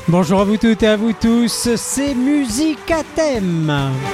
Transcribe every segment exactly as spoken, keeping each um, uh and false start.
Bonjour à vous toutes et à vous tous, c'est Musique à thème.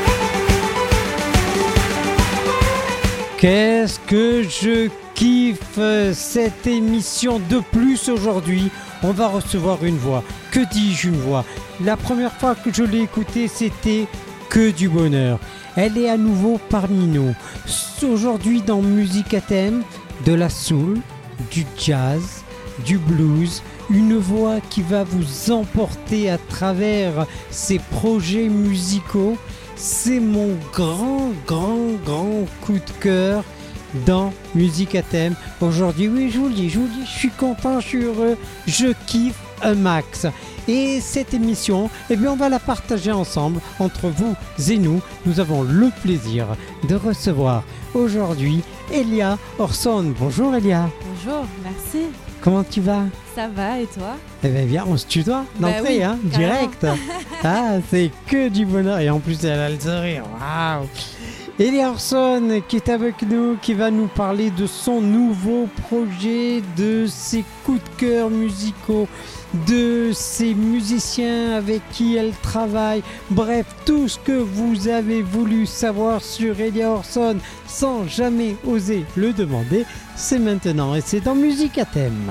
Qu'est-ce que je kiffe cette émission de plus aujourd'hui. On va recevoir une voix. Que dis-je une voix? La première fois que je l'ai écoutée, c'était que du bonheur. Elle est à nouveau parmi nous. Aujourd'hui dans Musique à thème, de la soul, du jazz, du blues, une voix qui va vous emporter à travers ses projets musicaux. C'est mon grand, grand, grand coup de cœur dans Musique à thème. Aujourd'hui, oui, je vous le dis, je vous le dis, je suis content, je suis heureux, je kiffe un max. Et cette émission, eh bien, on va la partager ensemble entre vous et nous. Nous avons le plaisir de recevoir aujourd'hui Elia Orson. Bonjour Elia. Bonjour, merci. Comment tu vas? Ça va et toi? Eh bien, viens, on se tutoie d'entrée, bah oui, hein, direct. Ah, c'est que du bonheur. Et en plus, elle a le sourire. Waouh! Elia Orson qui est avec nous, qui va nous parler de son nouveau projet, de ses coups de cœur musicaux, de ses musiciens avec qui elle travaille. Bref, tout ce que vous avez voulu savoir sur Elia Orson sans jamais oser le demander, c'est maintenant et c'est dans Musique à thème.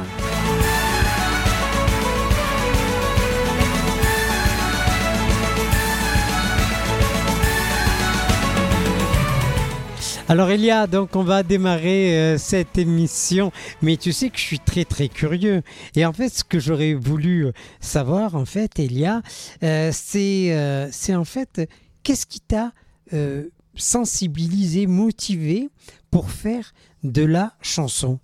Alors Elia, donc on va démarrer euh, cette émission, mais tu sais que je suis très très curieux. Et en fait, ce que j'aurais voulu savoir, en fait, Elia, euh, c'est, euh, c'est en fait, qu'est-ce qui t'a euh, sensibilisé, motivé pour faire de la chanson?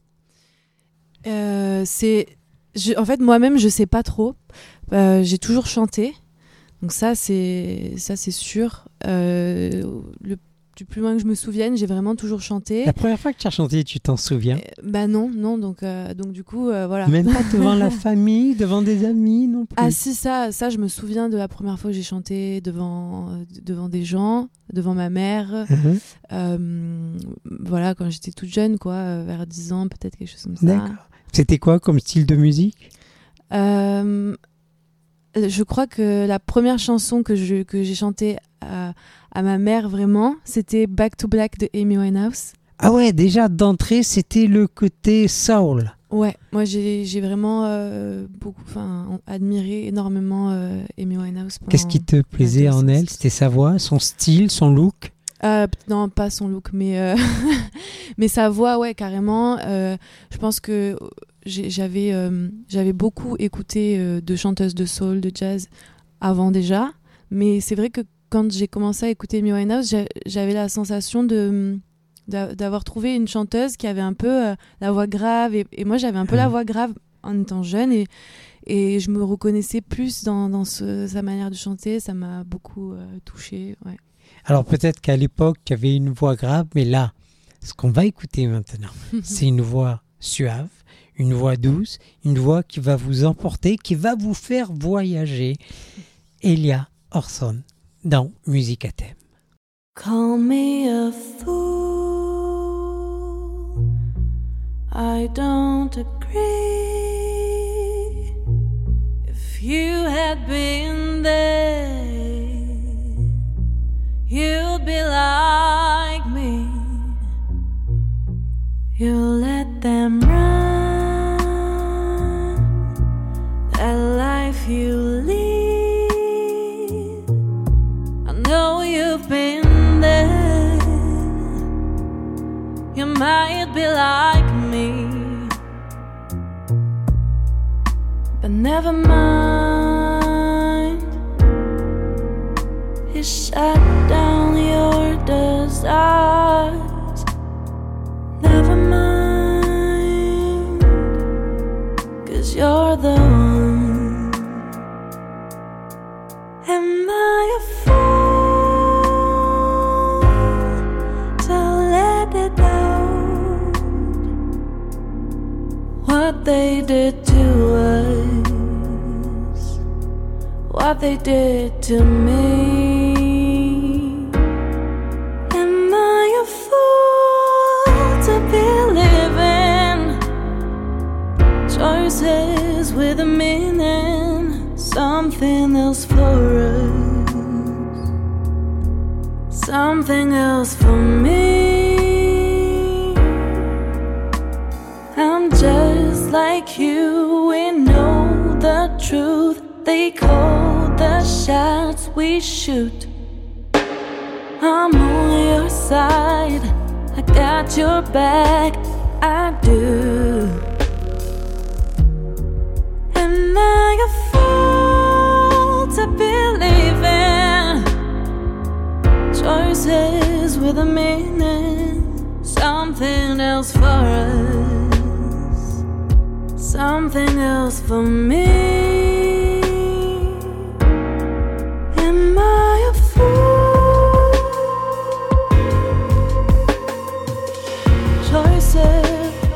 euh, c'est, je, En fait, moi-même, je sais pas trop. Euh, j'ai toujours chanté, donc ça, c'est, ça, c'est sûr. Euh, le Du plus loin que je me souvienne, j'ai vraiment toujours chanté. La première fois que tu as chanté, tu t'en souviens? euh, Bah non, non, donc, euh, donc du coup, euh, voilà. Même pas devant la famille, devant des amis non plus? Ah si, ça, ça, je me souviens de la première fois que j'ai chanté devant, euh, devant des gens, devant ma mère. Uh-huh. Euh, voilà, quand j'étais toute jeune, quoi, euh, vers dix ans, peut-être quelque chose comme ça. D'accord. C'était quoi comme style de musique? euh, Je crois que la première chanson que, je, que j'ai chantée à, à ma mère, vraiment, c'était Back to Black de Amy Winehouse. Ah ouais, déjà d'entrée, c'était le côté soul. Ouais, moi j'ai, j'ai vraiment euh, beaucoup, enfin, admiré énormément euh, Amy Winehouse. Qu'est-ce qui te plaisait en elle? C'était sa voix, son style, son look? euh, Non, pas son look, mais, euh, mais sa voix, ouais, carrément. Euh, je pense que j'ai, j'avais, euh, j'avais beaucoup écouté euh, de chanteuses de soul, de jazz avant déjà, mais c'est vrai que quand j'ai commencé à écouter Amy Winehouse, j'avais la sensation de, d'avoir trouvé une chanteuse qui avait un peu euh, la voix grave. Et, et moi, j'avais un peu mmh. la voix grave en étant jeune. Et, et je me reconnaissais plus dans, dans ce, sa manière de chanter. Ça m'a beaucoup euh, touchée. Ouais. Alors peut-être qu'à l'époque, tu avais une voix grave. Mais là, ce qu'on va écouter maintenant, c'est une voix suave, une voix douce, une voix qui va vous emporter, qui va vous faire voyager. Elia Orson. Dans Musique à thème. Call me a fool, I don't agree. If you had been there, you'd be like me. You let them run that life you lead. Know you've been there. You might be like me, but never mind. You shut down your desires. Never mind, 'cause you're the one. Am I a fool? What they did to us, what they did to me. Am I a fool to be living choices with a meaning? something else for us, something else for me. I'm just like you, we know the truth. They call the shots we shoot. I'm on your side, I got your back, I do. Am I a fool to believe in choices with a meaning? Something else for us, something else for me. Am I a fool? Choices.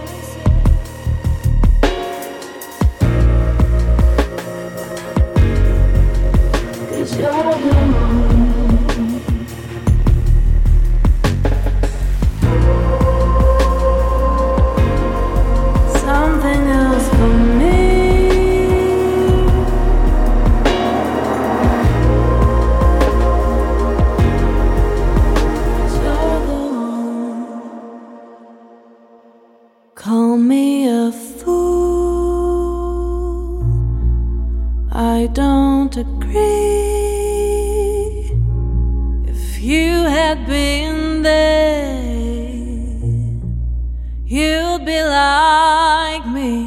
Something else for me. You're the one. Call me a fool, I don't agree. If you had been there, you'd be like me.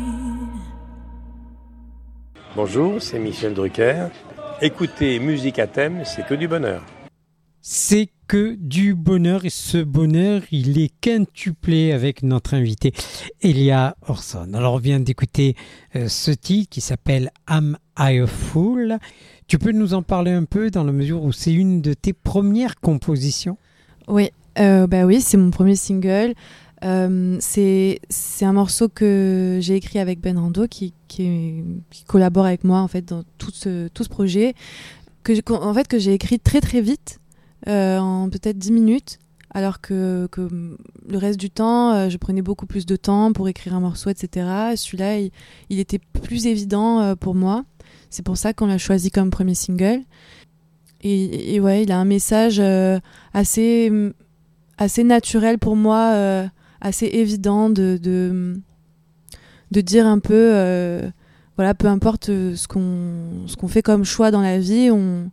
Bonjour, c'est Michel Drucker. Écouter musique à thème, c'est que du bonheur. C'est que du bonheur et ce bonheur, il est quintuplé avec notre invité Elia Orson. Alors on vient d'écouter euh, ce titre qui s'appelle Am I a Fool? Tu peux nous en parler un peu dans la mesure où c'est une de tes premières compositions? Oui, euh, bah oui, c'est mon premier single. Euh, c'est, c'est un morceau que j'ai écrit avec Ben Rando qui, qui, est- qui collabore avec moi en fait dans tout ce, tout ce projet que, j'ai- en fait, que j'ai écrit très très vite, euh, en peut-être dix minutes, alors que, que le reste du temps, euh, je prenais beaucoup plus de temps pour écrire un morceau, et cetera. Celui-là, il, il était plus évident euh, pour moi. C'est pour ça qu'on l'a choisi comme premier single. Et, et ouais, il a un message euh, assez, assez naturel pour moi, euh, assez évident de, de, de dire un peu, euh, voilà, peu importe ce qu'on, ce qu'on fait comme choix dans la vie, on,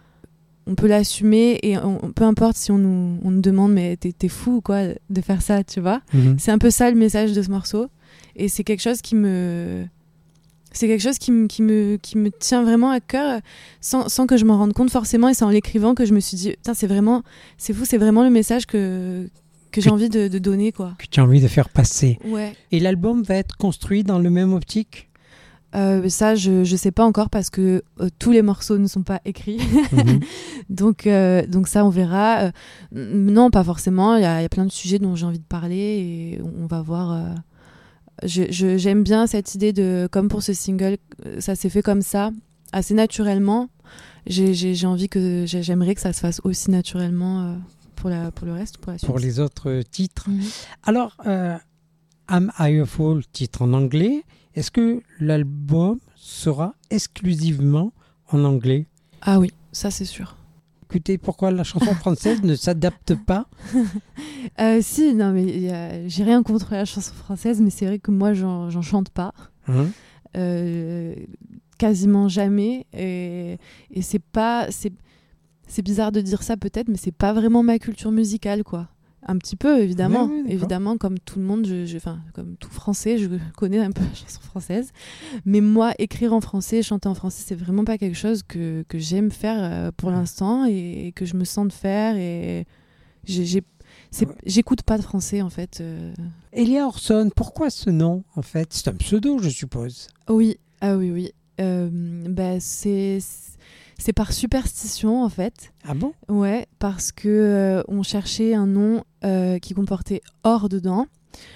on peut l'assumer et on, peu importe si on nous, on nous demande mais t'es, t'es fou ou quoi de faire ça, tu vois. Mhm. C'est un peu ça le message de ce morceau et c'est quelque chose qui me c'est quelque chose qui me, qui me, qui me tient vraiment à cœur sans, sans que je m'en rende compte forcément et c'est en l'écrivant que je me suis dit putain c'est vraiment c'est fou, c'est vraiment le message que, que j'ai Que- envie de, de donner quoi. Que tu as envie de faire passer. Ouais. Et l'album va être construit dans le même optique? Euh, ça je, je sais pas encore parce que euh, tous les morceaux ne sont pas écrits. Mhm. donc, euh, donc ça on verra. Euh, n- non pas forcément, il y, a- il y a plein de sujets dont j'ai envie de parler et on, on va voir. euh, je, je- j'aime bien cette idée de, comme pour ce single, euh, ça s'est fait comme ça, assez naturellement. J'ai, j'ai, j'ai envie que, j'ai- j'aimerais que ça se fasse aussi naturellement euh, pour, la, pour le reste, pour la suite. Pour les autres euh, titres. Mhm. Alors, euh, Am I a Fool, titre en anglais, est-ce que l'album sera exclusivement en anglais? Ah oui, ça c'est sûr. Écoutez, pourquoi la chanson française ne s'adapte pas? Euh, si, non mais il y a- j'ai rien contre la chanson française, mais c'est vrai que moi j'en, j'en chante pas. Hein? Euh, quasiment jamais et, et c'est pas c'est, c'est bizarre de dire ça peut-être mais c'est pas vraiment ma culture musicale quoi, un petit peu évidemment. Ouais, ouais, d'accord. Évidemment comme tout le monde je, je, enfin, comme tout français je connais un peu la chanson française mais moi écrire en français, chanter en français c'est vraiment pas quelque chose que, que j'aime faire euh, pour l'instant et, et que je me sens de faire et j'ai, j'ai, c'est, j'écoute pas de français en fait. euh. Elia Orson, pourquoi ce nom en fait? C'est un pseudo, je suppose. Oui, ah oui, oui. Euh, bah, c'est, c'est par superstition en fait. Ah bon? Ouais, parce que euh, on cherchait un nom euh, qui comportait or dedans.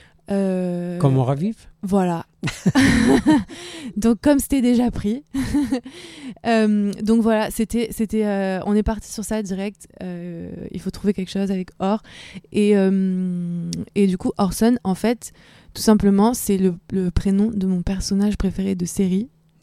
Euh, Comme on ravive? Voilà. Donc comme c'était déjà pris. euh, donc voilà, c'était, c'était, euh, on est parti sur ça direct. Euh, il faut trouver quelque chose avec or. Et, euh, et du coup, Orson, en fait, tout simplement, c'est le, le prénom de mon personnage préféré de série.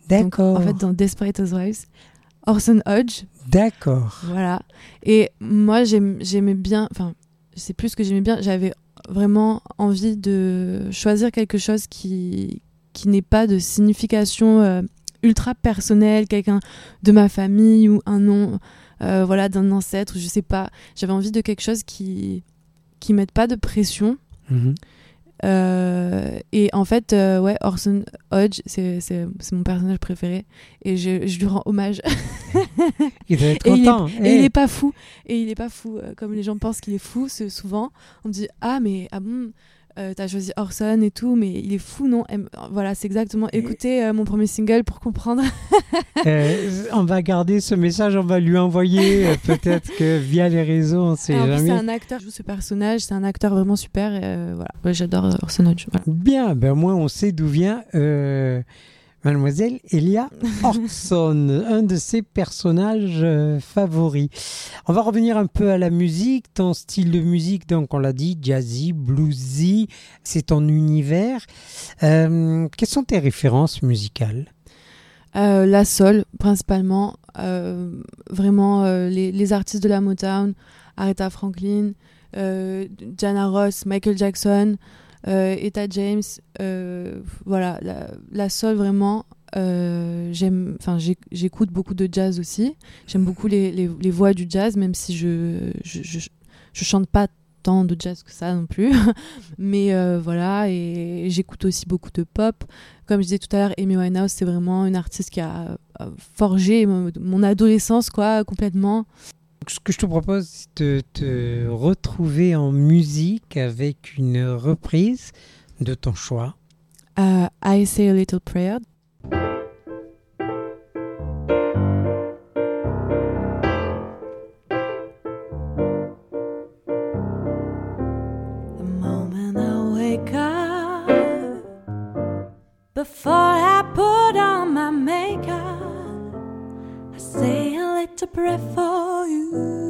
D'accord. Donc, en fait, dans Desperate Housewives, Orson Hodge. D'accord. Voilà. Et moi, j'aime, j'aimais bien, enfin, c'est plus ce que j'aimais bien, j'avais vraiment envie de choisir quelque chose qui, qui n'ait pas de signification euh, ultra personnelle, quelqu'un de ma famille ou un nom euh, voilà, d'un ancêtre, je sais pas. J'avais envie de quelque chose qui qui mette pas de pression. Mm-hmm. Euh, et en fait, euh, ouais, Orson Hodge, c'est, c'est, c'est mon personnage préféré. Et je, je lui rends hommage. Il doit être et content. Il est, hey. Et il est pas fou. Et il est pas fou. Euh, comme les gens pensent qu'il est fou, c'est souvent, on me dit ah, mais ah bon, euh, t'as choisi Orson et tout, mais il est fou, non? Et, voilà, c'est exactement. Écoutez euh, mon premier single pour comprendre. euh, on va garder ce message, on va lui envoyer euh, peut-être que via les réseaux, on sait Alors, jamais. C'est un acteur qui joue ce personnage, c'est un acteur vraiment super. Et, euh, voilà, ouais, j'adore Orson Hodge. Voilà. Bien, ben moi on sait d'où vient euh, Mademoiselle Elia Orson, un de ses personnages euh, favoris. On va revenir un peu à la musique, ton style de musique, donc on l'a dit, jazzy, bluesy, c'est ton univers. Euh, quelles sont tes références musicales? euh, La soul, principalement. Euh, vraiment, euh, les, les artistes de la Motown, Aretha Franklin, euh, Diana Ross, Michael Jackson, euh, Etta James, euh, voilà, la, la soul vraiment. Euh, j'aime, enfin, j'écoute beaucoup de jazz aussi. J'aime beaucoup les, les, les voix du jazz, même si je je, je je chante pas tant de jazz que ça non plus. Mais euh, voilà, et j'écoute aussi beaucoup de pop. Comme je disais tout à l'heure, Amy Winehouse, c'est vraiment une artiste qui a forgé mon, mon adolescence, quoi, complètement. Ce que je te propose, c'est de te retrouver en musique avec une reprise de ton choix. Uh, I Say a Little Prayer. The moment I wake up, before I put on my makeup, I say a little prayer for you.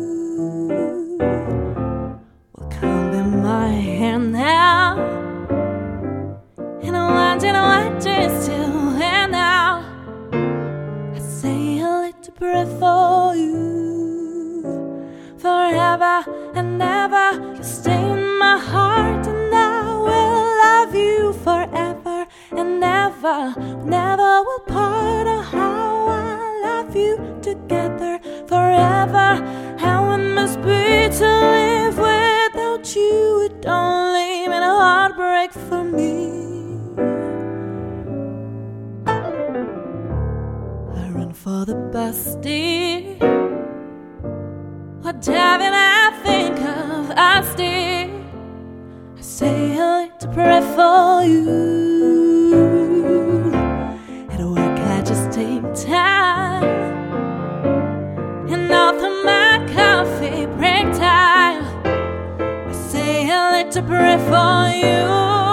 Well, come in my hand now, and I'm wondering what you're still and now. I say a little prayer for you, forever and ever. You stay in my heart, and I will love you forever and ever. Never will part. Oh, how I love you together forever. How it must be to live without you. It only meant a heartbreak for me. I run for the bus, dear. What driving I think of us, dear. I say a little prayer for you. At work I just take time, and all through my coffee break time, I say a little prayer for you.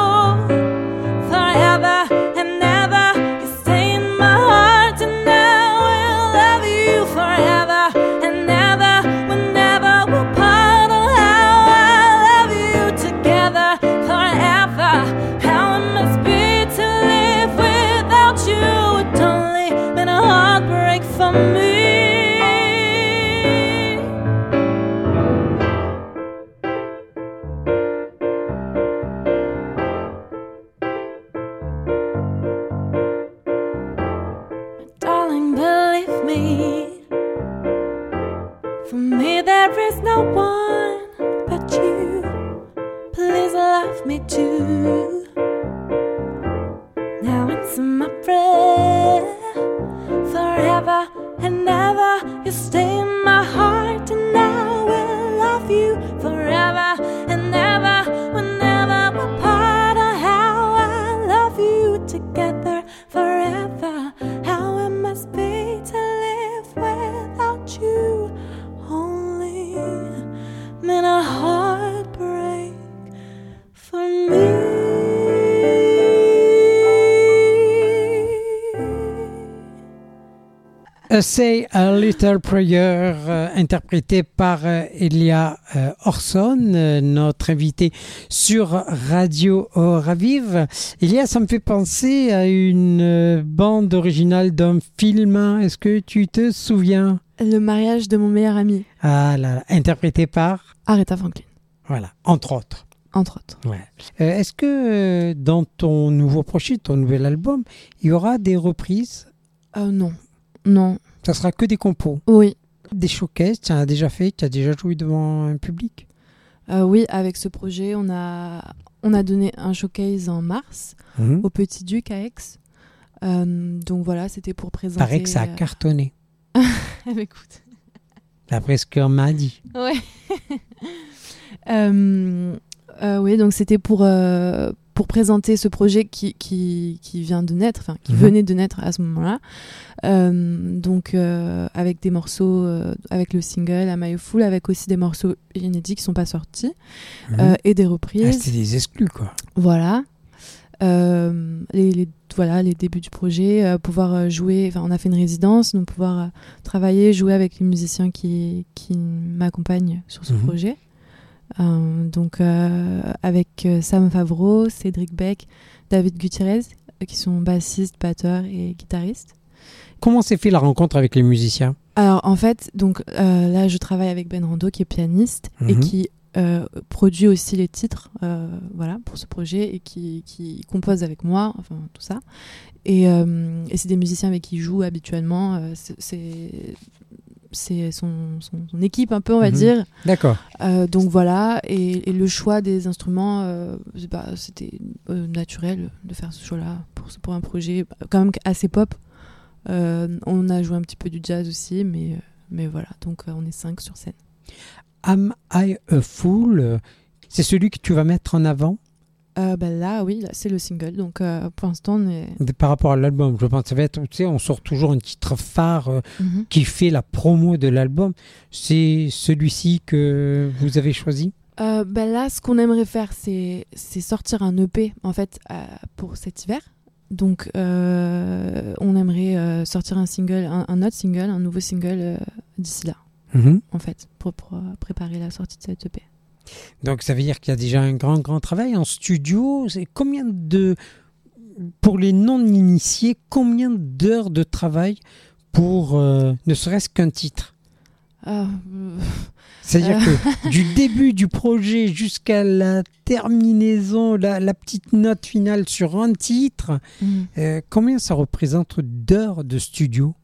Forever and ever, you stay in my heart, and I will love you forever and ever. Whenever we'll part, oh, how I love you together forever. How it must be to live without you. It only been a heartbreak for me. Darling, believe me, for me there is no one but you. Please love me too. Now it's my prayer, forever and ever. You stay in my heart, and I will love you forever and ever. Whenever we're part, oh, how I love you together forever. How it must be to live without you. Only meant a heartbreak for me. A Say a Little Prayer, euh, interprété par euh, Elia euh, Orson, euh, notre invité sur Radio Ravive. Elia, ça me fait penser à une euh, bande originale d'un film. Est-ce que tu te souviens? Le mariage de mon meilleur ami. Ah là là, interprété par Aretha Franklin. Voilà, entre autres. Entre autres. Ouais. Euh, est-ce que euh, dans ton nouveau projet, ton nouvel album, il y aura des reprises? euh, Non. Non. Ça sera que des compos? Oui. Des showcases, tu en as déjà fait? Tu as déjà joué devant un public? Euh, oui, avec ce projet, on a, on a donné un showcase en mars mmh. au Petit Duc à Aix. Euh, donc voilà, c'était pour présenter... Paraît que ça a euh... cartonné. Écoute. D'après ce qu'on m'a dit. Ouais. euh, euh, oui, donc c'était pour... Euh, pour présenter ce projet qui, qui, qui vient de naître, enfin qui mmh. venait de naître à ce moment-là. Euh, donc euh, avec des morceaux, euh, avec le single Am I a Fool, avec aussi des morceaux inédits qui ne sont pas sortis, mmh. euh, et des reprises. Ah, c'était des exclus, quoi. Voilà. Euh, les, les, voilà, les débuts du projet, euh, pouvoir jouer, enfin on a fait une résidence, donc pouvoir euh, travailler, jouer avec les musiciens qui, qui m'accompagnent sur ce mmh. projet. Euh, donc euh, avec euh, Sam Favreau, Cédric Beck, David Gutiérrez, euh, qui sont bassistes, batteurs et guitaristes. Comment s'est fait la rencontre avec les musiciens? Alors en fait, donc euh, là je travaille avec Ben Rando qui est pianiste mm-hmm. et qui euh, produit aussi les titres, euh, voilà, pour ce projet et qui, qui compose avec moi, enfin tout ça. Et, euh, et c'est des musiciens avec qui il joue habituellement. Euh, c'est, c'est c'est son, son, son équipe un peu, on va mmh. dire. D'accord. Euh, donc voilà, et, et le choix des instruments, euh, bah, c'était euh, naturel de faire ce choix-là pour, pour un projet quand même assez pop. Euh, on a joué un petit peu du jazz aussi, mais, mais voilà, donc euh, on est cinq sur scène. Am I a Fool, c'est celui que tu vas mettre en avant? Euh, bah là, oui, là, c'est le single. Donc, euh, pour l'instant, on est... Par rapport à l'album, je pense que ça va être... Tu sais, on sort toujours un titre phare euh, mm-hmm. qui fait la promo de l'album. C'est celui-ci que vous avez choisi? euh, bah Là, ce qu'on aimerait faire, c'est, c'est sortir un E P, en fait, euh, pour cet hiver. Donc, euh, on aimerait euh, sortir un single, un, un autre single, un nouveau single euh, d'ici là, mm-hmm. en fait, pour, pour euh, préparer la sortie de cet E P. Donc ça veut dire qu'il y a déjà un grand, grand travail en studio. C'est combien de, pour les non-initiés, combien d'heures de travail pour euh, ne serait-ce qu'un titre? euh, C'est-à-dire euh... que du début du projet jusqu'à la terminaison, la, la petite note finale sur un titre, mmh. euh, combien ça représente d'heures de studio?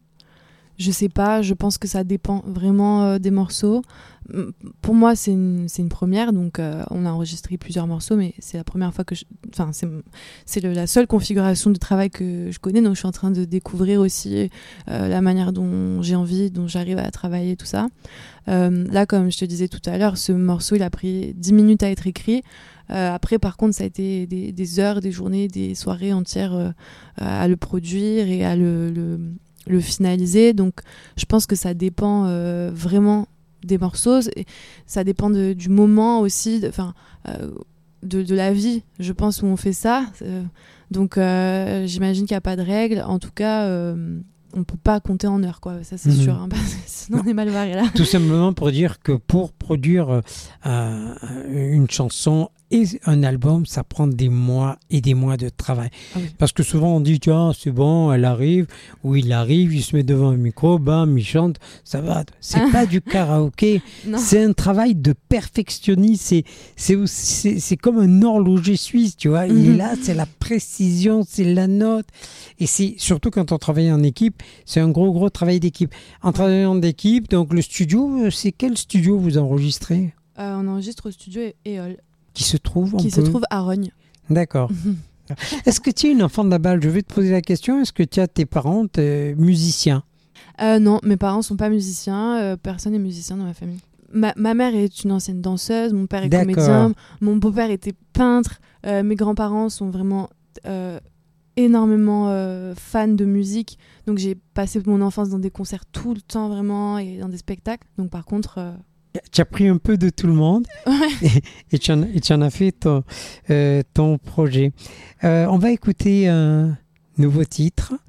Je sais pas, je pense que ça dépend vraiment euh, des morceaux. Pour moi, c'est une, c'est une première, donc euh, on a enregistré plusieurs morceaux, mais c'est la première fois que je... Enfin, c'est, c'est le, la seule configuration de travail que je connais, donc je suis en train de découvrir aussi euh, la manière dont j'ai envie, dont j'arrive à travailler, tout ça. Euh, là, comme je te disais tout à l'heure, ce morceau, il a pris dix minutes à être écrit. Euh, après, par contre, ça a été des, des heures, des journées, des soirées entières euh, à le produire et à le... le le finaliser, donc je pense que ça dépend euh, vraiment des morceaux, et ça dépend de, du moment aussi, de, euh, de, de la vie, je pense, où on fait ça, euh, donc euh, j'imagine qu'il n'y a pas de règle, en tout cas euh, on ne peut pas compter en heures, quoi, ça c'est mmh. sûr, hein, parce que sinon on est mal barré là. Tout simplement pour dire que pour produire euh, une chanson et un album, ça prend des mois et des mois de travail. Ah oui. Parce que souvent on dit, tiens, c'est bon, elle arrive, ou il arrive, il se met devant un micro, bam, il chante, ça va. C'est ah. pas du karaoké, c'est un travail de perfectionniste, c'est, c'est, aussi, c'est, c'est comme un horloger suisse, tu vois. Mm-hmm. Il est là, c'est la précision, c'est la note. Et c'est surtout quand on travaille en équipe, c'est un gros, gros travail d'équipe. En travaillant d'équipe, donc le studio, c'est quel studio vous enregistrez? euh, On enregistre au studio Éole. Qui se trouve Qui se peut... trouve à Rognes. D'accord. Est-ce que tu es une enfant de la balle? Je vais te poser la question. Est-ce que tu as tes parents t'es musiciens? euh, Non, mes parents ne sont pas musiciens. Euh, personne n'est musicien dans ma famille. Ma, ma mère est une ancienne danseuse. Mon père est D'accord. comédien. Mon beau-père était peintre. Euh, mes grands-parents sont vraiment euh, énormément euh, fans de musique. Donc j'ai passé mon enfance dans des concerts tout le temps vraiment et dans des spectacles. Donc par contre... Euh, tu as pris un peu de tout le monde ouais. et, et, tu en, et tu en as fait ton, euh, ton projet. Euh, on va écouter un nouveau titre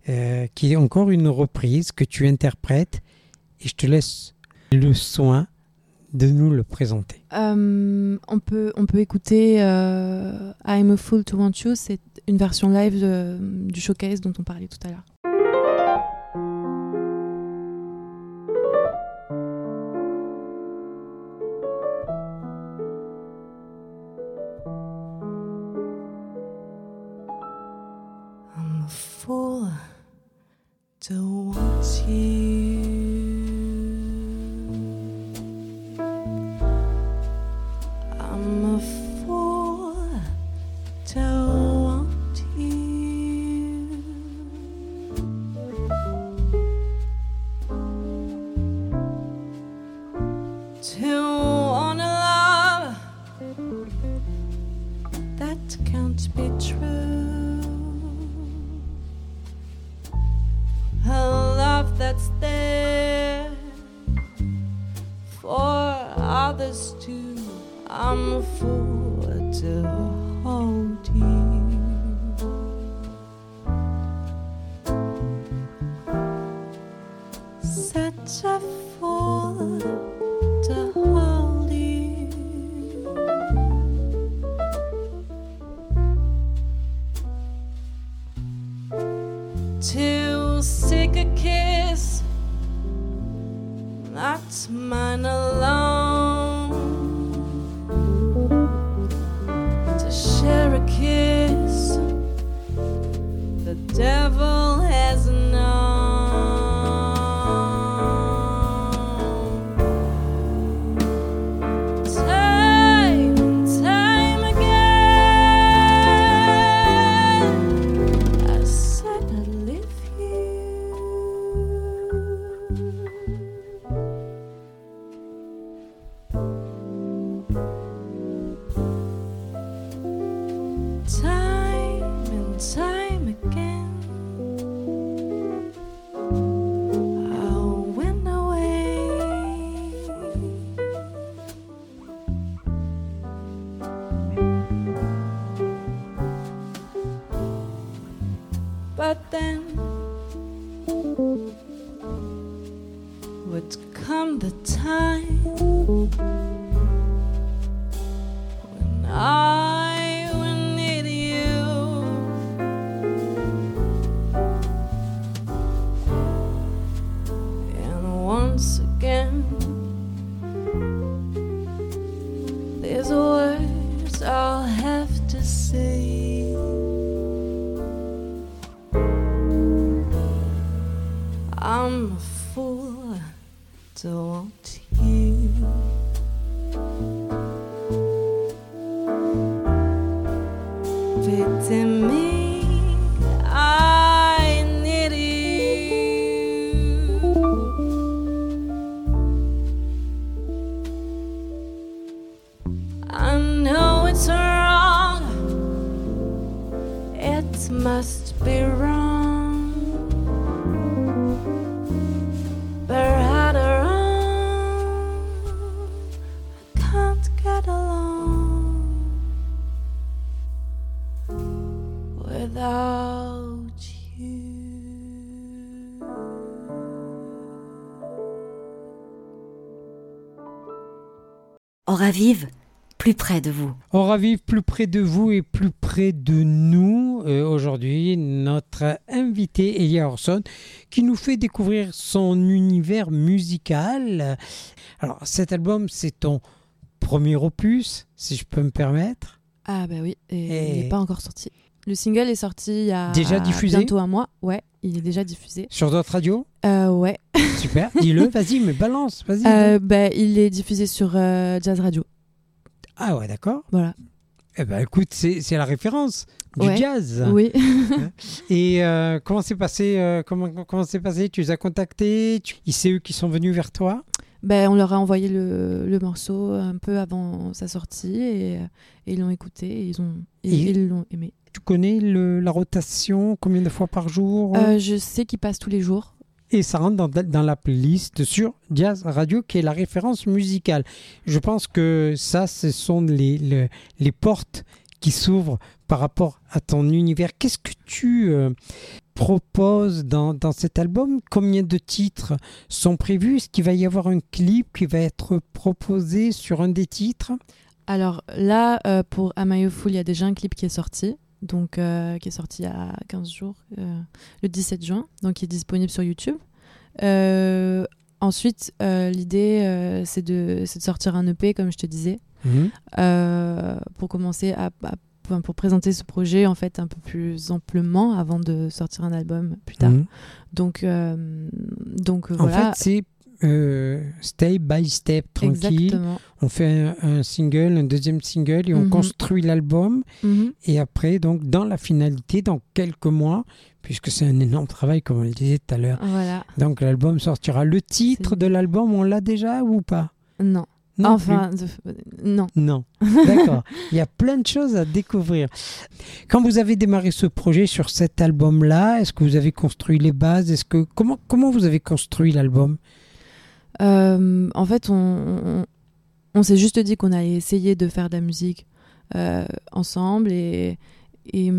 euh, qui est encore une reprise que tu interprètes. Et je te laisse le soin de nous le présenter. Euh, on, peut, on peut écouter euh, I'm a Fool to Want You, c'est une version live de, du showcase dont on parlait tout à l'heure. I'm a fool to want you. I'm a fool to want you. To want a love that can't be true. A love that's there for others too. I'm a fool to hold you. Such a fool to hold you. To seek a kiss that's mine alone. To share a kiss the devil has known. Time and time again I said I'd leave you. Time and time again I went away. But then would come the time when I will need you. And once again these words I'll have to say. I'm a fool to want you. Pity me, I need you. I know it's wrong, it must be wrong, but right or wrong, I can't get along without you. Aura vive, plus près de vous. On ravive plus près de vous et plus près de nous. Euh, aujourd'hui, notre invité Elia Orson qui nous fait découvrir son univers musical. Alors, cet album, c'est ton premier opus, si je peux me permettre. Ah bah oui, et, Et- il n'est pas encore sorti. Le single est sorti il y a Déjà diffusé bientôt un mois. Ouais, il est déjà diffusé. Sur d'autres radios. Euh, ouais. Super, dis-le, vas-y, mais balance, vas-y. Euh, bah, il est diffusé sur euh, Jazz Radio. Ah ouais, d'accord. Voilà. Eh ben écoute, c'est, c'est la référence du Ouais. jazz. Oui. Et euh, comment c'est passé euh, comment, comment c'est passé Tu les as contactés tu... C'est eux qui sont venus vers toi Ben, on leur a envoyé le, le morceau un peu avant sa sortie et, et ils l'ont écouté et ils, ont, et, Et- ils l'ont aimé. Tu connais le, la rotation, combien de fois par jour Euh, je sais qu'il passe tous les jours. Et ça rentre dans, dans la playlist sur Jazz Radio, qui est la référence musicale. Je pense que ça, ce sont les, les, les portes qui s'ouvrent par rapport à ton univers. Qu'est-ce que tu... Euh, propose dans, dans cet album? Combien de titres sont prévus? Est-ce qu'il va y avoir un clip qui va être proposé sur un des titres? Alors là, euh, pour Am I a Fool, il y a déjà un clip qui est sorti, donc, euh, qui est sorti il y a quinze jours, euh, le dix-sept juin, donc il est disponible sur YouTube. Euh, ensuite, euh, l'idée, euh, c'est, de, c'est de sortir un E P, comme je te disais, mmh. euh, pour commencer à, à pour présenter ce projet en fait un peu plus amplement avant de sortir un album plus tard. Mmh. Donc, euh, donc voilà. En fait, c'est euh, step by step, tranquille. Exactement. On fait un, un single, un deuxième single et on mmh. construit l'album. Mmh. Et après, donc, dans la finalité, dans quelques mois, puisque c'est un énorme travail, comme on le disait tout à l'heure. Voilà. Donc, l'album sortira. Le titre c'est... de l'album, on l'a déjà ou pas? Non. Non enfin, de... non. Non, d'accord. Il y a plein de choses à découvrir. Quand vous avez démarré ce projet sur cet album-là, est-ce que vous avez construit les bases? Est-ce que comment comment vous avez construit l'album? euh, En fait, on, on, on s'est juste dit qu'on allait essayer de faire de la musique euh, ensemble et et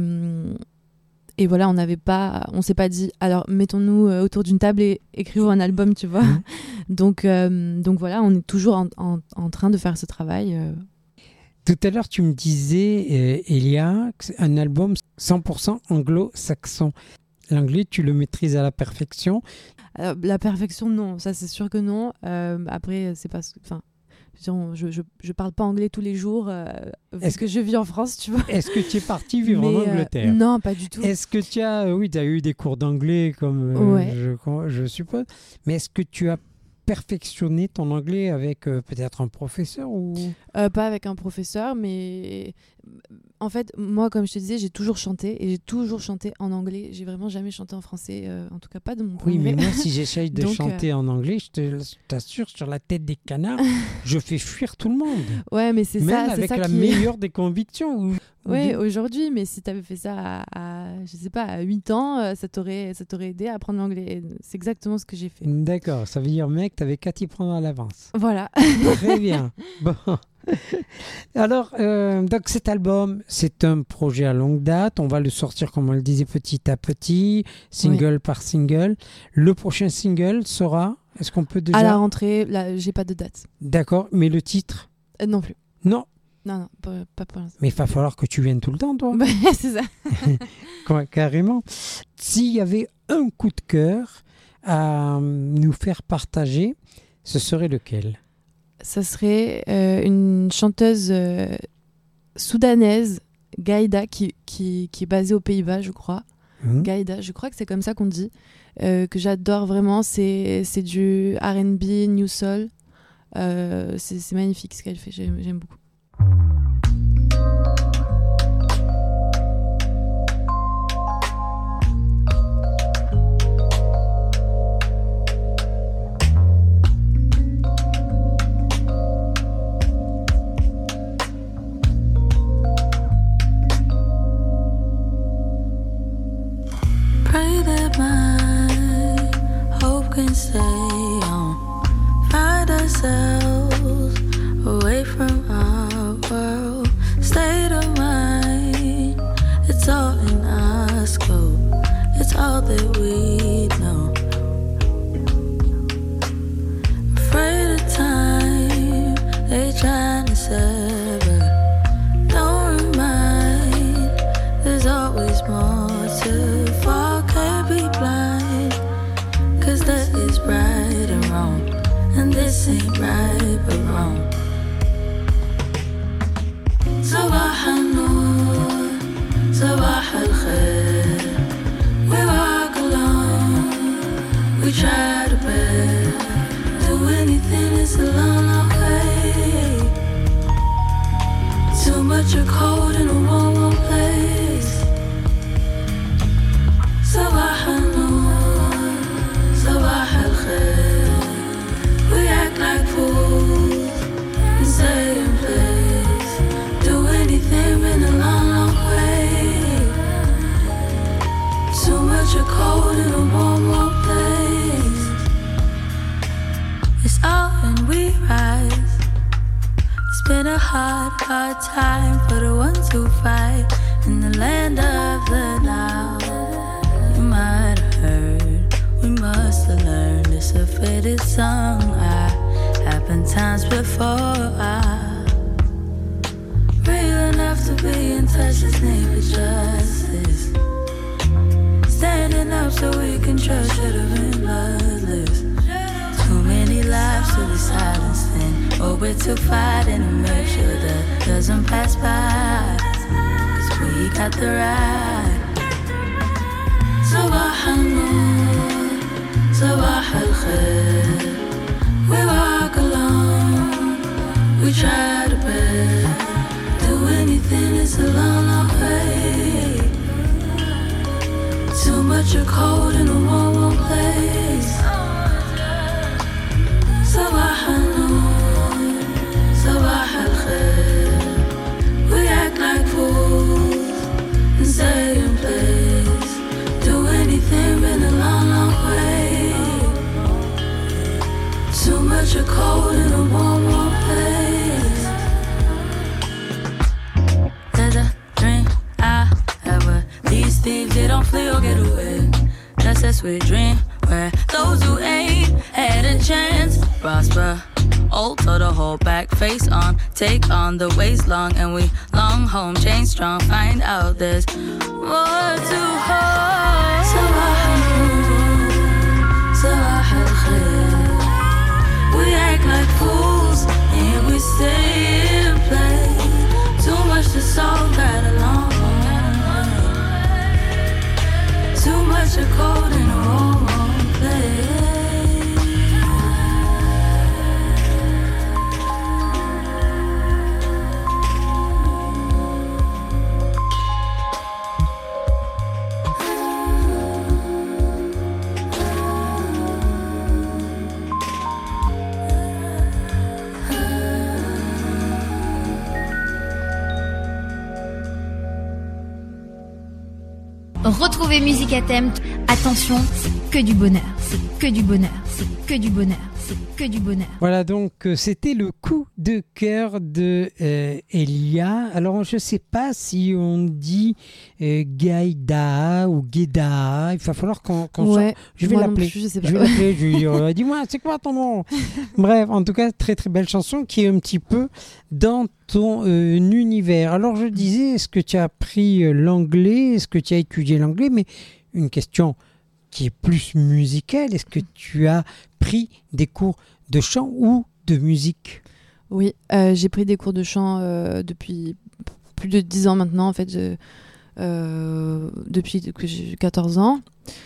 Et voilà, on n'avait pas, on s'est pas dit, alors mettons-nous autour d'une table et écrivons un album, tu vois. Mmh. donc, euh, donc voilà, on est toujours en, en, en train de faire ce travail. Euh. Tout à l'heure, tu me disais, euh, Elia, que c'est un album cent pour cent anglo-saxon. L'anglais, tu le maîtrises à la perfection? Alors, la perfection, non, ça c'est sûr que non. Euh, après, c'est pas, enfin. Je, je, je parle pas anglais tous les jours euh, parce que, que je vis en France, tu vois. Est-ce que tu es parti vivre Mais en Angleterre? euh, Non, pas du tout. Est-ce que tu as, euh, oui, tu as eu des cours d'anglais comme euh, ouais. je, je suppose, mais est-ce que tu as perfectionné ton anglais avec euh, peut-être un professeur ou euh, Pas avec un professeur, mais en fait, moi, comme je te disais, j'ai toujours chanté et j'ai toujours chanté en anglais. J'ai vraiment jamais chanté en français, euh, en tout cas pas de mon point Oui, de mais vue. moi, si j'essaye de Donc, chanter euh... en anglais, je te, t'assure, sur la tête des canards, je fais fuir tout le monde. Ouais, mais c'est Même ça, avec c'est ça la qui... meilleure des convictions. Ou... Oui, aujourd'hui, mais si tu avais fait ça à, à, je sais pas, à huit ans, ça t'aurait, ça t'aurait aidé à apprendre l'anglais. C'est exactement ce que j'ai fait. D'accord, ça veut dire, mec, t'avais qu'à t'y prendre à l'avance. Voilà. Très bien. Bon. Alors, euh, donc cet album, c'est un projet à longue date. On va le sortir, comme on le disait, petit à petit, single oui. par single. Le prochain single sera, est-ce qu'on peut déjà... À la rentrée, là, j'ai pas de date. D'accord, mais le titre euh, Non plus. Non. Non, non, pas, pas pour l'instant. Mais il va falloir que tu viennes tout le temps, toi. Bah, c'est ça. Quoi, carrément. S'il y avait un coup de cœur à nous faire partager, ce serait lequel? Ça serait euh, une chanteuse euh, soudanaise, Gaïda, qui, qui, qui est basée aux Pays-Bas, je crois. Mmh. Gaïda, je crois que c'est comme ça qu'on dit, euh, que j'adore vraiment. C'est, c'est du R and B, New Soul. Euh, c'est, c'est magnifique ce qu'elle fait, j'aime, j'aime beaucoup. Pray that my hope can stay on. Find ourselves away from our world. State of mind, it's all in our scope. It's all that we know. Afraid of time, they trying to sever. Don't remind, there's always more to fall. Can't be blind, cause that is right and wrong, and this ain't right but wrong. صباح النور صباح الخير. We walk alone, we try to bear. Do anything, it's a long, long way. Too much of cold in a warm, warm place. صباح النور صباح الخير. We act like fools and stay in place. Do anything in a long, long way. Too much of cold in a warm, warm place. It's all when we rise. It's been a hard, hard time for the ones who fight in the land of the now. You might to learn this a faded song. I happened times before. I real enough to be in touch, his name is justice. Standing up so we can trust, should have been bloodless. Too many lives to be silenced in. Oh, we're too fighting to make sure that doesn't pass by. Cause we got the right. صباح النور صباح الخير. We walk alone, we try to bear. Do anything, it's a long, long way. Too much of cold in a warm, warm place. صباح النور صباح الخير. We act like fools and stay in place. Do anything, been a long, long way. Too much of cold in a warm, warm place. There's a dream I have where these thieves, they don't flee or get away. That's a sweet dream where those who ain't had a chance prosper. Alter the whole back face on, take on the waist long, and we long home, chain strong, find out there's more to hold. صباح النور صباح الخير. We act like fools and we stay in play. Too much to solve, got a long way. Too much of cold in a warm, warm place. Retrouvez Musique à thème. Attention, c'est que du bonheur, c'est que du bonheur, c'est que du bonheur, c'est que du bonheur. Voilà, donc euh, c'était le coup de cœur de euh, Elia. Alors je ne sais pas si on dit euh, Gaïda ou Guéda. Il va falloir qu'on, qu'on Ouais, sorte. Je vais moi non l'appeler. plus, je sais pas. Je vais l'appeler. Je vais lui dire, euh, dis-moi, c'est quoi ton nom? Bref, en tout cas, très très belle chanson qui est un petit peu dans ton euh, univers. Alors je disais, est-ce que tu as appris euh, l'anglais? Est-ce que tu as étudié l'anglais? Mais une question qui est plus musicale, est-ce que tu as pris des cours de chant ou de musique? Oui, euh, j'ai pris des cours de chant euh, depuis plus de dix ans maintenant, en fait, je, euh, depuis que j'ai quatorze ans.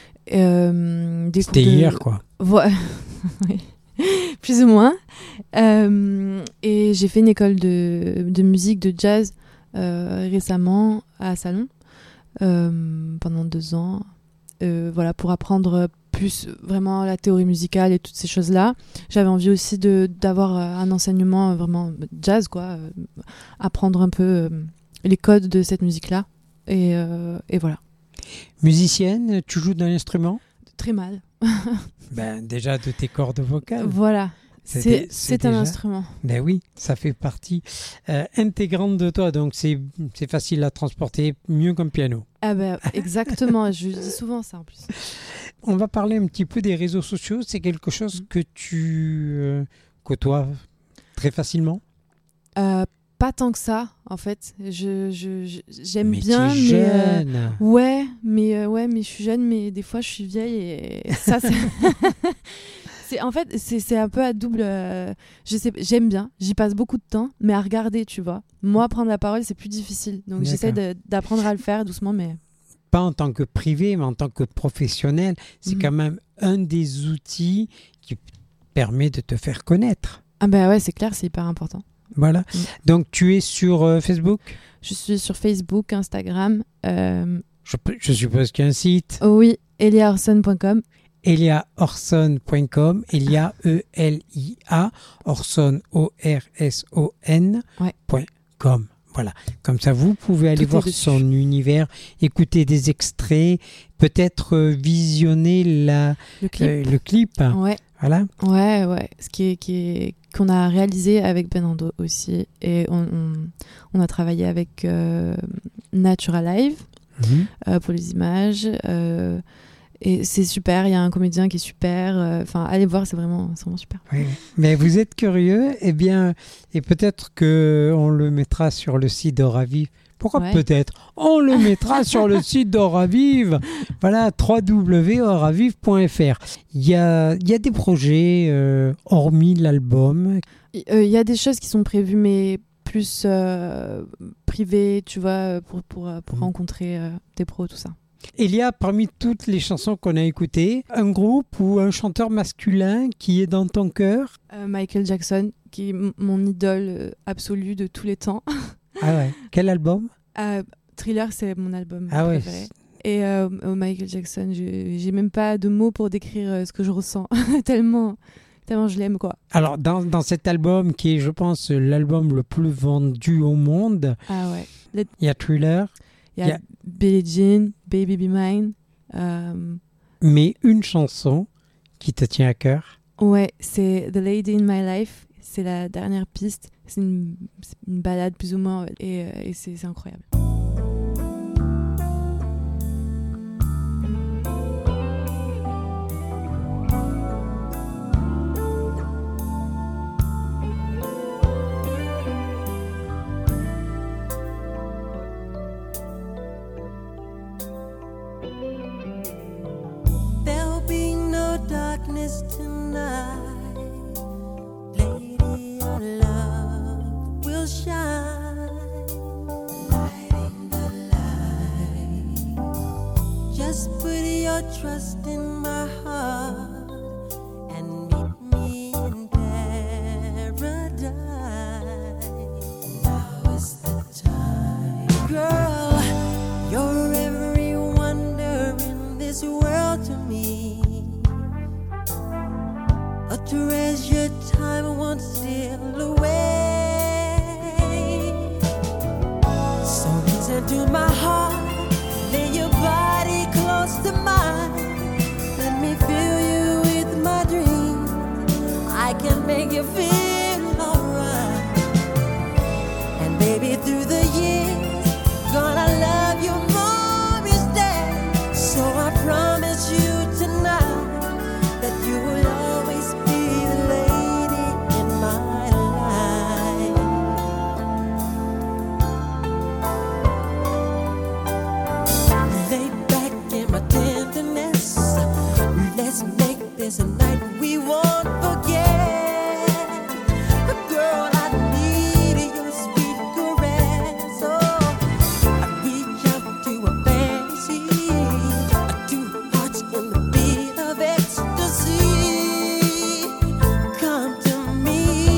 Euh, des C'était cours de... hier, quoi. Ouais. Oui. Plus ou moins. Euh, et j'ai fait une école de, de musique, de jazz euh, récemment à Salon euh, pendant deux ans. Euh, voilà, pour apprendre plus vraiment la théorie musicale et toutes ces choses-là. J'avais envie aussi de, d'avoir un enseignement vraiment jazz, quoi. Euh, apprendre un peu euh, les codes de cette musique-là. Et, euh, et voilà. Musicienne, tu joues d'un instrument? Très mal. Ben, déjà de tes cordes vocales. Voilà. C'est, C'est, dé- c'est, c'est un déjà- instrument. Ben oui, ça fait partie euh, intégrante de toi, donc c'est, c'est facile à transporter, mieux qu'un piano. Ah ben, exactement. Je dis souvent ça en plus. On va parler un petit peu des réseaux sociaux. C'est quelque chose que tu euh, côtoies très facilement? Euh, pas tant que ça, en fait. Je, je, je- j'aime mais bien, tu es mais... euh, jeune. Ouais, mais euh, ouais, mais je suis jeune, mais des fois je suis vieille et ça c'est, c'est en fait c'est, c'est un peu à double. euh, Je sais, j'aime bien, j'y passe beaucoup de temps, mais à regarder, tu vois. Moi, prendre la parole, c'est plus difficile, donc D'accord. j'essaie de- d'apprendre à le faire doucement, mais Pas en tant que privé, mais en tant que professionnel. C'est Mhm. quand même un des outils qui permet de te faire connaître. ah ben ouais, c'est clair, c'est hyper important. Voilà. Mhm. Donc tu es sur euh, Facebook? Je suis sur Facebook, Instagram. Euh... Je, je suppose qu'il y a un site. Oh oui, elia orson point com. elia orson point com, Elia, E L I A, Orson, O R S O N, Ouais. point com. Voilà. Comme ça, vous pouvez aller Tout est voir dessus. son univers, écouter des extraits, peut-être euh, visionner la, Le clip. euh, le clip. Ouais, Voilà. ouais, ouais. Ce qui est, qui est, qu'on a réalisé avec Benando aussi. Et on, on, on a travaillé avec euh, Natural Live Mhm. euh, pour les images. Euh, et c'est super, il y a un comédien qui est super. Enfin, euh, allez voir, c'est vraiment, c'est vraiment super. Oui. Mais vous êtes curieux, eh bien, et peut-être qu'on le mettra sur le site d'Euravive. Pourquoi ouais. peut-être on le mettra sur le site d'Euravive. Voilà, w w w point euravive point f r. Il y a, il y a des projets, euh, hormis l'album. Il euh, y a des choses qui sont prévues, mais plus euh, privées, tu vois, pour, pour, pour mmh. rencontrer euh, des pros, tout ça. Il y a parmi toutes les chansons qu'on a écoutées, un groupe ou un chanteur masculin qui est dans ton cœur. euh, Michael Jackson, qui est m- mon idole absolue de tous les temps. Ah ouais. Quel album? euh, Thriller, c'est mon album ah préféré. Ouais. Et euh, Michael Jackson, je, j'ai même pas de mots pour décrire euh, ce que je ressens. tellement, tellement je l'aime, quoi. Alors, dans, dans cet album, qui est, je pense, l'album le plus vendu au monde, ah ouais. il y a Thriller. Il y a, y a Billie Jean, Baby Be Mine. Euh... Mais une chanson qui te tient à cœur. Ouais, c'est The Lady in My Life. C'est la dernière piste. C'est une, c'est une balade plus ou moins et, et c'est, c'est incroyable. There'll be no darkness tonight. Lady, our love will shine, lighting the light. Just put your trust in my heart and meet me in paradise. Now is the time, girl. You're every wonder in this world to me. A treasured time won't steal away. So listen to my heart, lay your body close to mine. Let me fill you with my dreams. I can make you feel alright. And baby, through the years, gonna love you more each day. So I promise you tonight that you will always be the lady in my life. Lay back in my tenderness. Let's make this a night we won't forget. Girl, I need your sweet caress. Oh, I reach out to a fantasy. Two hearts in the beat of ecstasy. Come to me,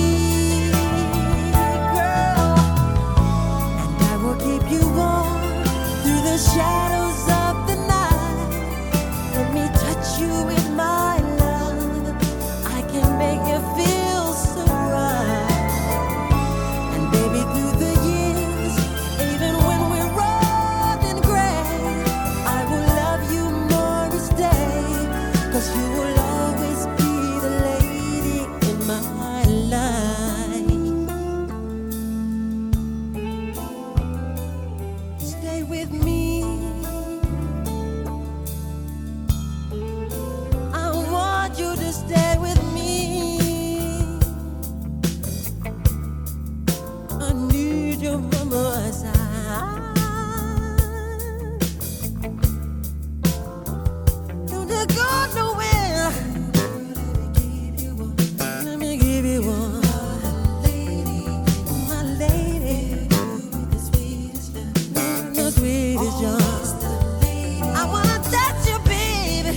girl, and I will keep you warm through the shadows of the night. Let me touch you with my love. I can make you feel so right. And baby, through the years, even when we're old and gray, I will love you more each day. 'Cause you will always be the lady in my life. Stay with me. I want you to stay with me. I need you by my side. Don't you go nowhere. Let me give you one, my lady, the sweetest young. I wanna touch you, baby.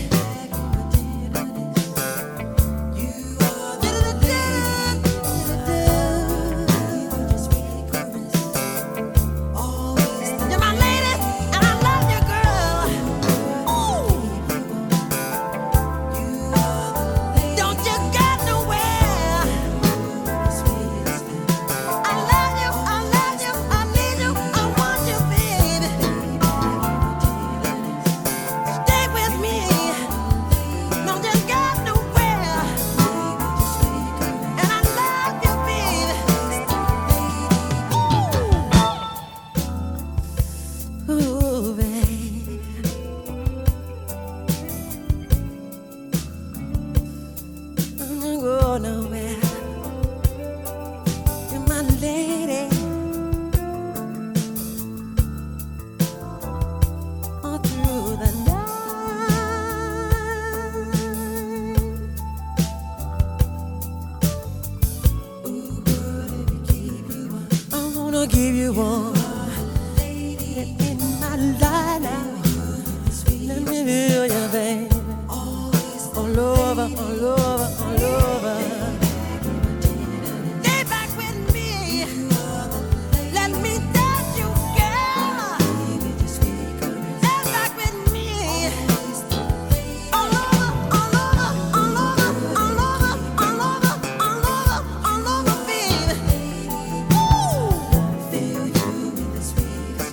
You're my lady, and I love you, girl. Ooh. keep you warm. In my life now, let me feel you, baby. All over, all over, all over. Stay back with me. Let me touch you, girl. Stay back with me. All over, all over, all over, all over, all over, all over, all over, baby. Ooh. Feel you in the sweetest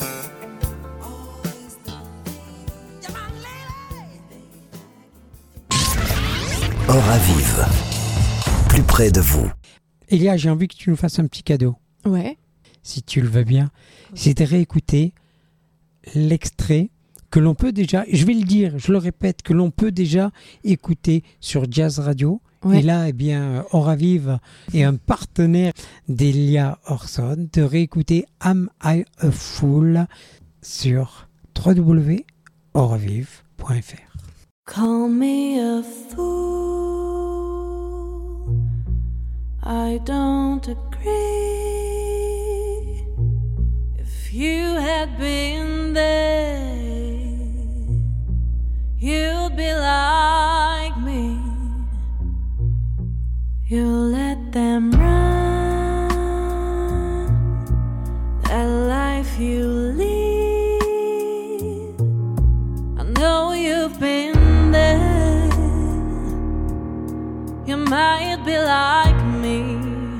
You're my lady. Aura vive, plus près de vous. Elia, j'ai envie que tu nous fasses un petit cadeau, Ouais. si tu le veux bien. C'est de réécouter l'extrait que l'on peut déjà, je vais le dire, je le répète, que l'on peut déjà écouter sur Jazz Radio. Ouais. Et là, eh bien, Aura Vive est un partenaire d'Elia Orson, de réécouter Am I a Fool sur w w w point aura vive point f r. Call me a fool. I don't agree. If you had been there, you'd be like me. You let them run that life you lead. I know you've been there. You might be like me,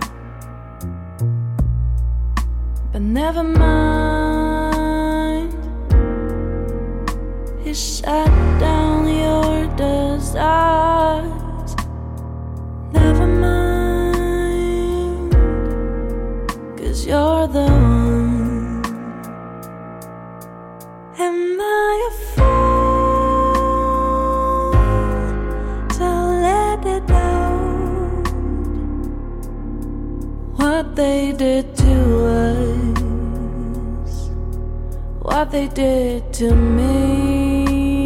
but never mind. It shut down your desires. Never mind, 'cause you're the one. Am I a fool to let it out? What they did to us, what they did to me.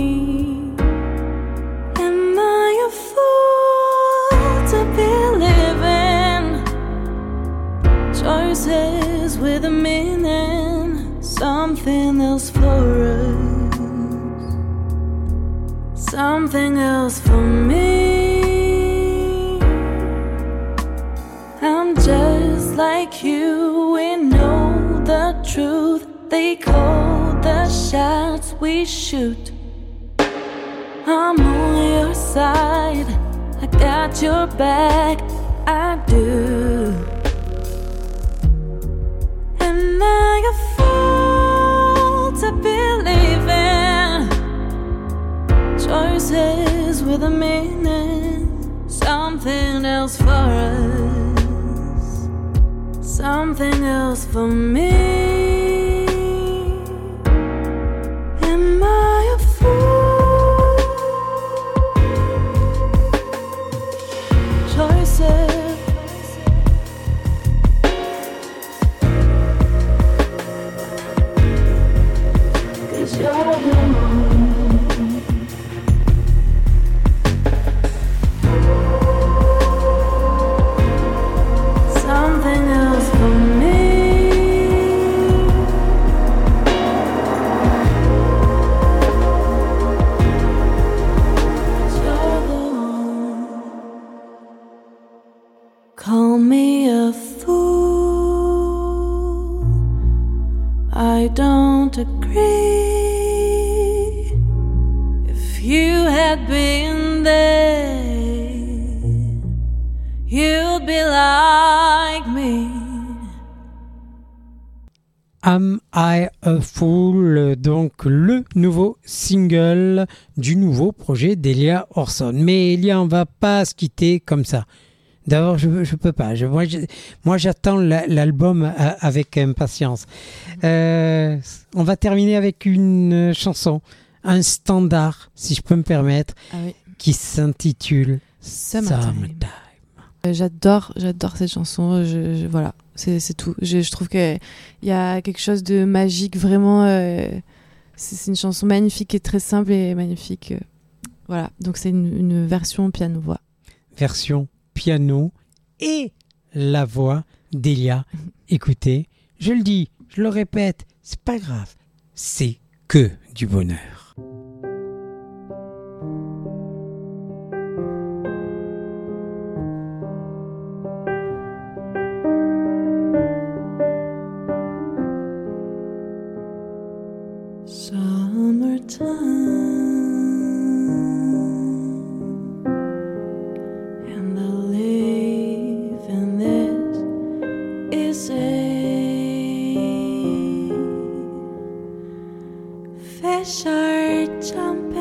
Am I a fool to believe in choices with a meaning, something else for us, something else for me? I'm just like you, we know the truth. They call the shots we shoot. I'm on your side, I got your back, I do. Am I a fool to believe in choices with a meaning, something else for us, something else for me? Am I a fool? Choices, 'cause you're the one. Something else for me. You're the one. Call me a fool. I don't agree. If you had been there, you'd be like me. Am I a Fool, donc le nouveau single du nouveau projet d'Elia Orson. Mais Elia, on va pas se quitter comme ça. D'abord, je je peux pas. Je, moi, je, moi, j'attends la, l'album a, avec impatience. Euh, on va terminer avec une chanson, un standard, si je peux me permettre, Ah oui. qui s'intitule Summertime. Summertime. Euh, J'adore, j'adore cette chanson. Je, je- voilà, c'est c'est tout. Je, je trouve qu'il y a quelque chose de magique, vraiment. euh, c'est c'est une chanson magnifique et très simple et magnifique. euh, voilà, donc c'est une, une version piano-voix. Version piano et la voix d'Elia. Écoutez, je le dis, je le répète, c'est pas grave. C'est que du bonheur. And the leaf in this is a fish are jumping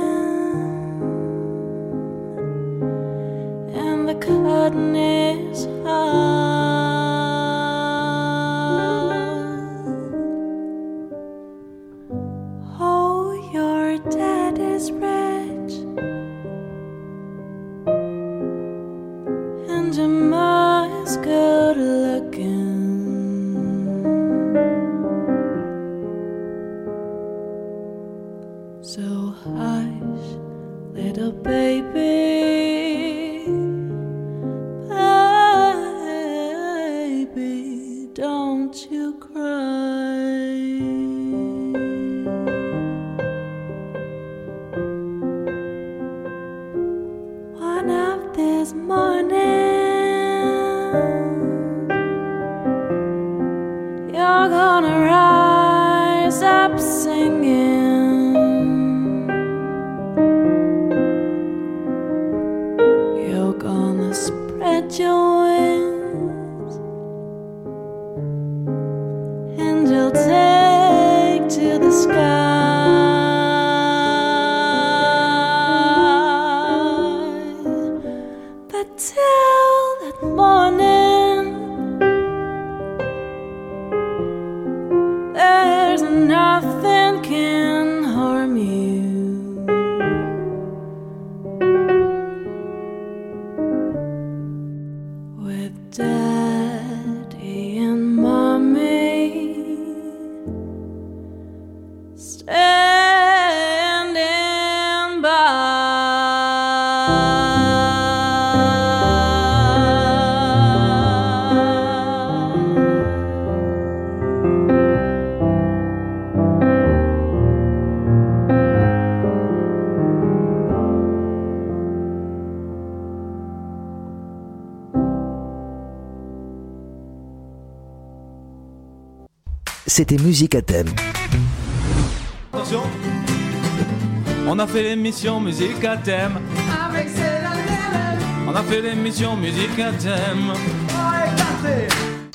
and the cotton is hard. Oh, your dad is rich and you must go looking. So hush, little baby, baby, don't you cry. One of these mornings, you're gonna rise up singing. You're gonna spread your wings and you'll take to the sky. But till that morning, there's nothing can harm you. With daddy and mommy standing C'était Musique à thème. Attention, on a fait l'émission Musique à thème. Avec Céline Dion. On a fait l'émission Musique à thème. Oh, éclaté.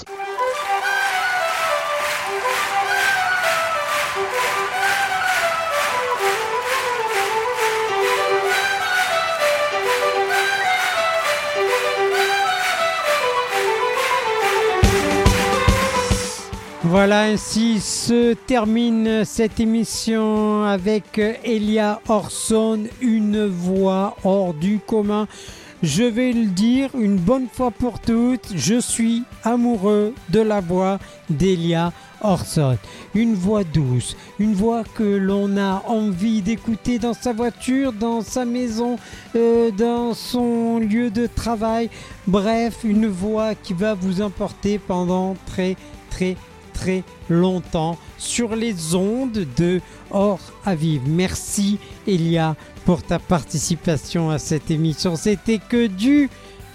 Voilà, ainsi se termine cette émission avec Elia Orson, une voix hors du commun. Je vais le dire une bonne fois pour toutes, je suis amoureux de la voix d'Elia Orson. Une voix douce, une voix que l'on a envie d'écouter dans sa voiture, dans sa maison, euh, dans son lieu de travail. Bref, une voix qui va vous emporter pendant très très très longtemps sur les ondes de Or à Vivre. Merci Elia pour ta participation à cette émission. C'était que du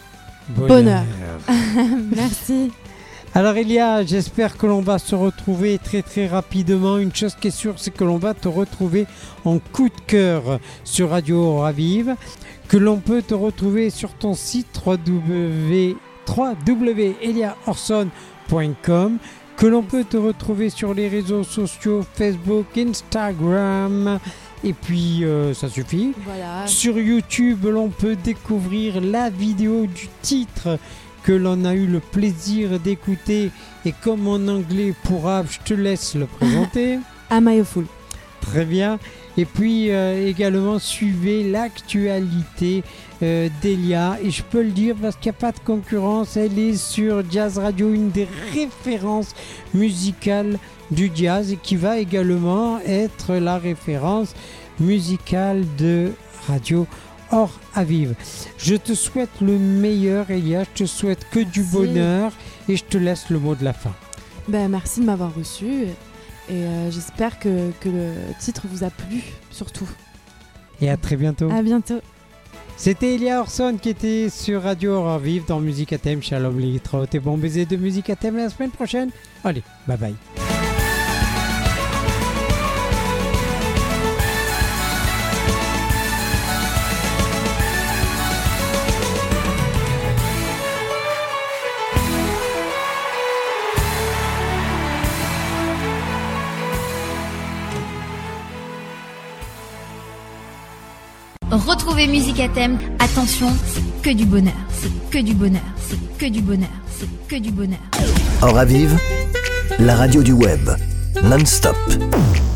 bonheur. Bonheur. Merci. Alors Elia, j'espère que l'on va se retrouver très très rapidement. Une chose qui est sûre, c'est que l'on va te retrouver en coup de cœur sur Radio Or à Vivre, que l'on peut te retrouver sur ton site w w w point elia orson point com, que l'on peut te retrouver sur les réseaux sociaux Facebook, Instagram, et puis euh, ça suffit. Voilà. Sur YouTube, l'on peut découvrir la vidéo du titre que l'on a eu le plaisir d'écouter, et comme en anglais pourra, je te laisse le présenter. Am I a Fool? Très bien. Et puis euh, également suivez l'actualité euh, d'Elia, et je peux le dire parce qu'il n'y a pas de concurrence, elle est sur Jazz Radio, une des références musicales du jazz, et qui va également être la référence musicale de Radio Or à Vivre. Je te souhaite le meilleur Elia, je te souhaite que du Merci. bonheur, et je te laisse le mot de la fin. Ben, merci de m'avoir reçu et, et euh, j'espère que, que le titre vous a plu, surtout. Et à très bientôt. À bientôt. C'était Elia Orson qui était sur Radio Aurore Vive dans Musique à thème. Shalom les et bon baiser de Musique à thème la semaine prochaine. Allez, bye bye. Retrouvez Musique à thème. Attention, c'est que du bonheur, c'est que du bonheur, c'est que du bonheur, c'est que du bonheur. Aura Vive, la radio du web, non-stop.